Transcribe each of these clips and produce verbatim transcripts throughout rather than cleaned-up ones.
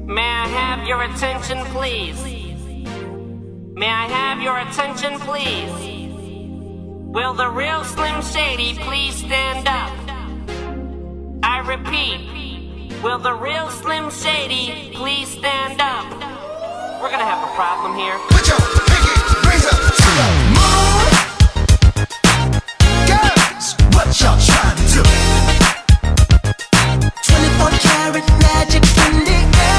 May I have your attention, please? May I have your attention, please? Will the real Slim Shady please stand up? I repeat, will the real Slim Shady please stand up? We're gonna have a problem here. Put your pinky rings up to the moon. Girls, what y'all trying to do? twenty-four karat magic in the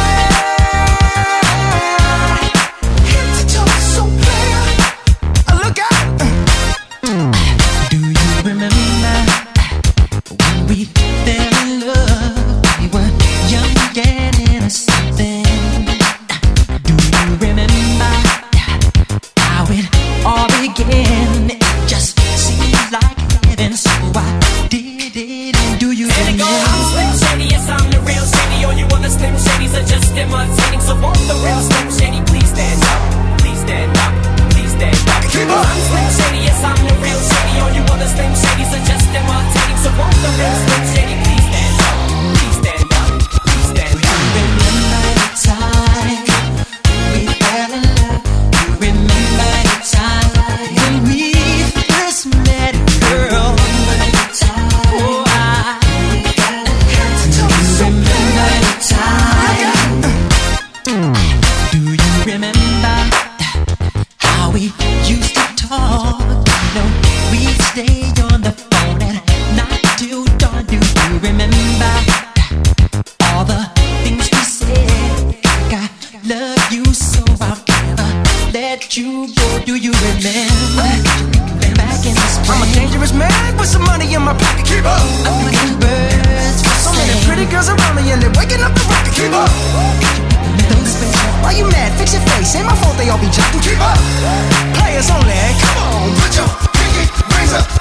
air. Head to toe, so clear. Look out. Do you remember when we fell in love? We were young and innocent then. Do you remember how it all began? It just seemed like heaven, so I did it. And do you remember? I'm Slim Shady, yes I'm the real Shady. All you other Slim Shadys are just imitating. So won't the real Slim Shady please stand up? Please stand up, please stand up. Keep up. I'm Slim Shady, yes I'm the real Shady. All you other Slim Shadys are just imitating. So won't the real Slim Shady please stand up? Please stand up, please stand up. Remember the time we fell in love? You remember the time when we first met, girl? Remember the time? Oh, I. Do you remember the time? Do you remember how we used to talk? You know, we'd stay on the phone and not till dawn. Do you remember all the things we said? Like I love you so I'll never let you go. Do you remember? Back in the spring, I'm a dangerous man with some money in my pocket. Keep up. I'm picking birds for So many sale. pretty girls around me and they're waking up the rocket. Keep up. Those special. Why you mad? Fix your face. Ain't my fault they all be jocking. Keep up. Players only. Come on, put your pinky rings up